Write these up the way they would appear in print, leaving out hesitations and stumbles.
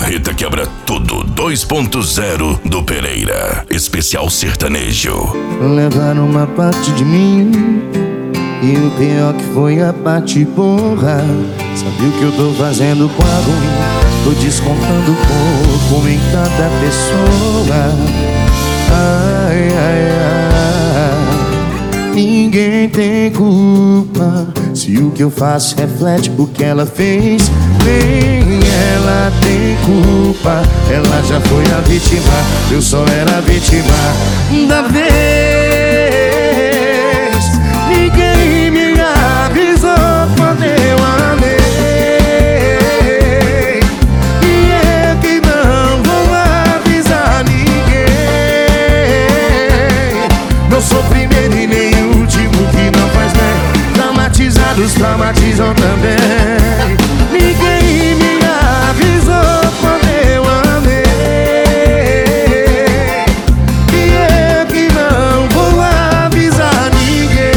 Rita Quebra Tudo 2.0 do Pereira. Especial sertanejo. Levaram uma parte de mim, e o pior que foi a parte porra. Sabe o que eu tô fazendo com a ruim? Tô descontando pouco em cada pessoa. Ai, ai, ai. Ninguém tem culpa se o que eu faço reflete o que ela fez. Nem ela tem culpa, ela já foi a vítima, eu só era a vítima da vez. Ninguém me avisou quando eu amei, e eu que não vou avisar ninguém. Não sou primeiro e nem último, que não faz bem. Traumatizados traumatizam também. Ninguém me avisou quando eu amei, e eu que não vou avisar ninguém.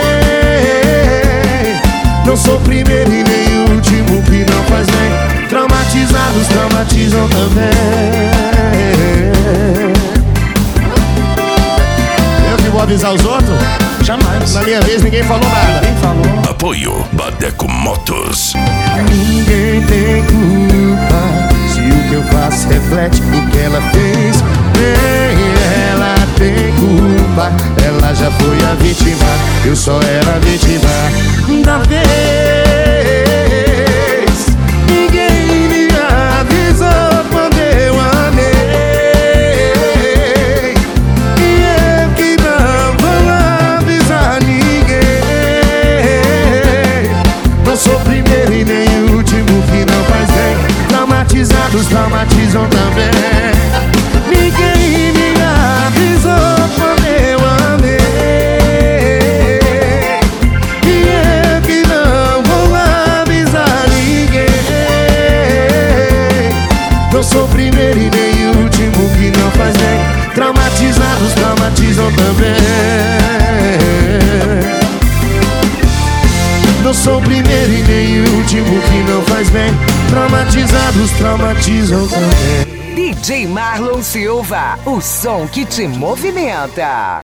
Não sou primeiro e nem último, que não faz bem. Traumatizados traumatizam também. Eu que vou avisar os outros? Jamais. Na minha vez ninguém falou nada. Ninguém falou. Apoio Badeco Motos. Ninguém tem culpa se o que eu faço reflete o que ela fez. Nem ela tem culpa, ela já foi a vítima, eu só era a vítima da vez. Ninguém me avisou quando eu amei, e eu que não vou avisar ninguém. Não sou primeiro e nem último, que não faz bem. Traumatizados traumatizam também. Ninguém me avisou quando eu amei, e eu que não vou avisar ninguém. Não sou primeiro e nem último, que não faz bem. Traumatizados traumatizam também. Não sou primeiro e nem último, que não faz bem. Traumatizados traumatizam também. DJ Marlon Silva, o som que te movimenta.